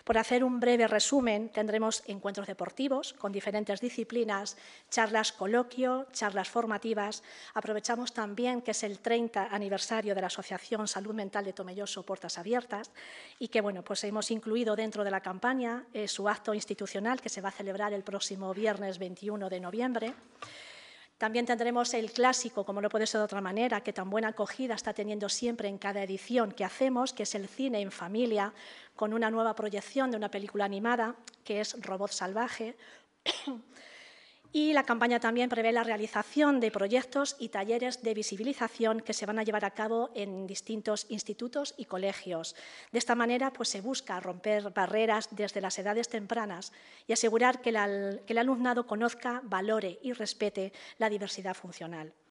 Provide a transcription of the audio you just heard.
Por hacer un breve resumen, tendremos encuentros deportivos con diferentes disciplinas, charlas coloquio, charlas formativas. Aprovechamos también que es el 30 aniversario de la Asociación Salud Mental de Tomelloso Puertas Abiertas y que pues hemos incluido dentro de la campaña su acto institucional que se va a celebrar el próximo viernes 21 de noviembre. También tendremos el clásico, como no puede ser de otra manera, que tan buena acogida está teniendo siempre en cada edición que hacemos, que es el cine en familia, con una nueva proyección de una película animada, que es Robot Salvaje. Y la campaña también prevé la realización de proyectos y talleres de visibilización que se van a llevar a cabo en distintos institutos y colegios. De esta manera, se busca romper barreras desde las edades tempranas y asegurar que el alumnado conozca, valore y respete la diversidad funcional.